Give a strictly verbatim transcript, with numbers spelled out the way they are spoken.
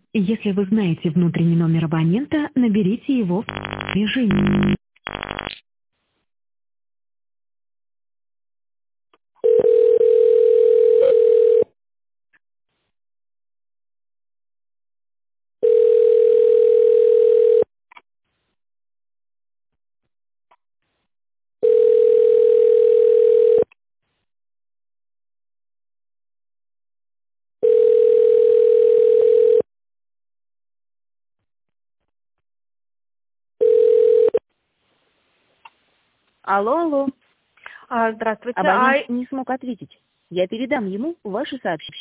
Если вы знаете внутренний номер абонента, наберите его в режиме. Алло, алло. А, Здравствуйте. А Абонент не смог ответить. Я передам ему ваши сообщения.